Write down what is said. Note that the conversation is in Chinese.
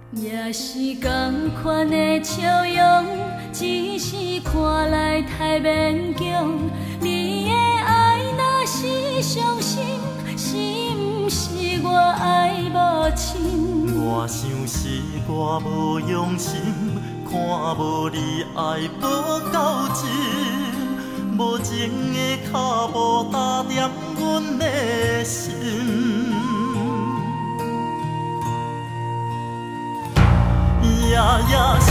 也是同款的笑容，只是看来太勉强。你的爱若是伤心，是毋是我爱无深？ 我想是我无用心，看无你爱无够真，无情的脚步打点阮的心。夜夜